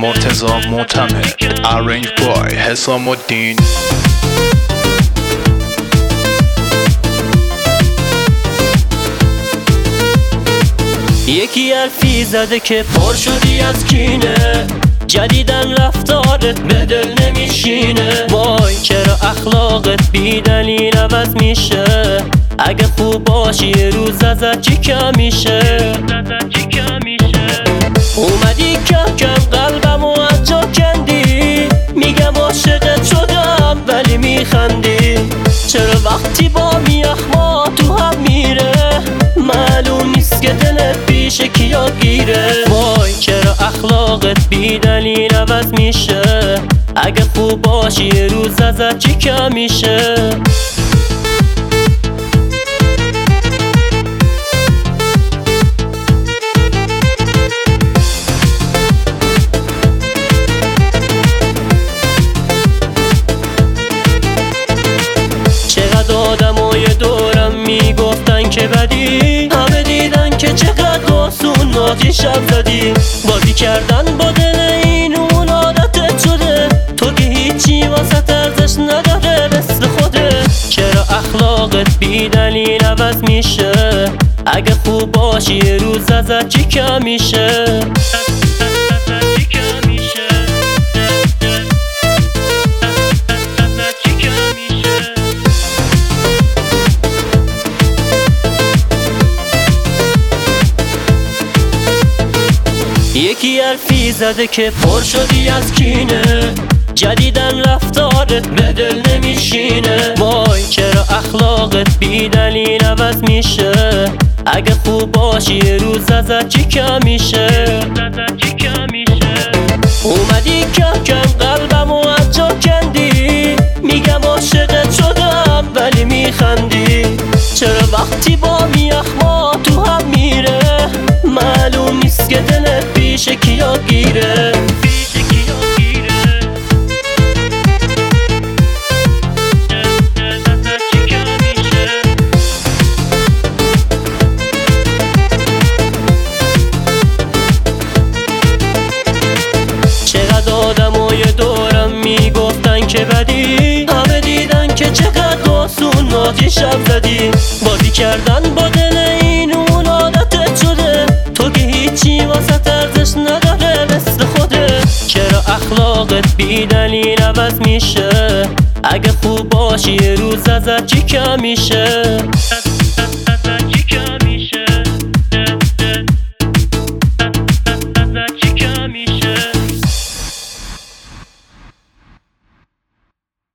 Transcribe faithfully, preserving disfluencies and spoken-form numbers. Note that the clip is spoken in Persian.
مرتضی معتمد Arrange by حسام الدین. یکی حرفی زده که پر شدی از کینه، جدیدن رفتارت به دل نمیشینه. وای چرا اخلاقت بی دلیل عوض میشه؟ اگه خوب باشی یه روز ازت چی کم میشه؟ اومدی کم کم قلبمو از جا کندی، میگم عاشقت شدم ولی میخندی. چرا وقتی با میخما تو هم میره، معلوم نیست که دلت پیش کیا گیره؟ وای چرا اخلاقت بی دلیل عوض میشه؟ اگه خوب باشی یه روز ازت چی کم میشه؟ آدمای دورم میگفتن که بدی، همه دیدن که چقدر آسون نازی شب زدی. بازی کردن با دل این اون عادتت شده، تو که هیچی واسه ارزش نداره مثل خوده. چرا اخلاقت بی دلیل عوض میشه؟ اگه خوب باشی یه روز ازت چی کم میشه؟ یکی حرفی زده که پر شدی از کینه، جدیدن رفتارت به دل نمیشینه. وای چرا اخلاقت بی دلیل عوض میشه؟ اگه خوب باشی یه روز ازت چی کم میشه؟ اومدی کم کم قلبمو از جا کندی، میگم عاشقت شدم ولی میخندی. چرا وقتی با میخما تو هم میره، معلوم نیست که دلت پیش کیا گیره؟ چقدر آدمای دورم میگفتن که بدی، همه دیدن که چقدر آسون نازی شب زدی. بازی کردن با دل این اون عادتت شده، تو که هیچی واسه ارزش نداره مثل خوده. چرا اخلاقت بی دلیل عوض میشه؟ اگه خوب باشی یه روز ازت چی کم میشه؟